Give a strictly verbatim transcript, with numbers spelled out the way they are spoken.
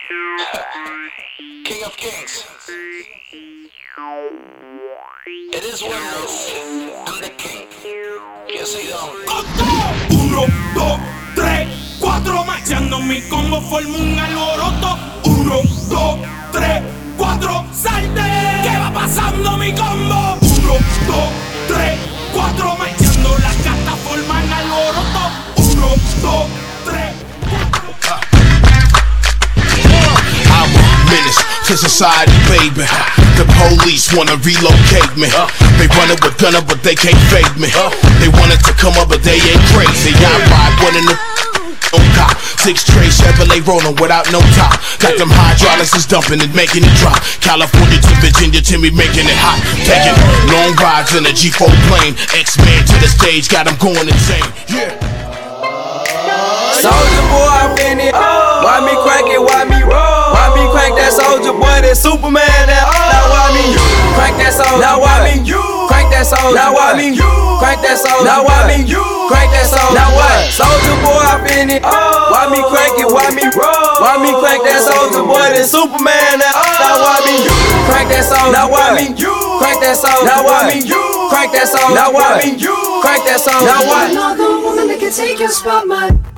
King of Kings. It is what it is. I'm the king. Yes, I don't. Uno, dos, tres, cuatro, marchando mi combo forma un alboroto. Uno, dos, tres, cuatro, salte. ¿Qué va pasando mi combo? Uno, dos, tres, cuatro, marchando las cartas forman alboroto. Uno, dos, tres, cuatro. I'm a menace to society, baby. The police wanna relocate me. They running with gunner, but they can't fake me. They wanted to come up, but they ain't crazy. I ride one in the no cop. Six tray Chevrolet rolling without no top. Got them hydraulics is dumping and making it drop. California to Virginia to me making it hot. Taking long rides in a G four plane. X-Men to the stage, got them going insane. Yeah. Soldier boy, I'm in it. Why me crank it? Why me roll? Why me crank that soldier boy? That Superman. That now why me crank that soldier? Now why me crank that soldier? Now why me crank that soldier? Now why me crank that soldier? Now what? Soldier boy, I'm in it. Why me crank it? Why me roll? Why me crank that soldier boy? That Superman. That now why me crank that soldier? Now why me crank that soldier? Now why me crank that soldier? Now why me crank that soldier? Now what? Another woman that can take your spot, my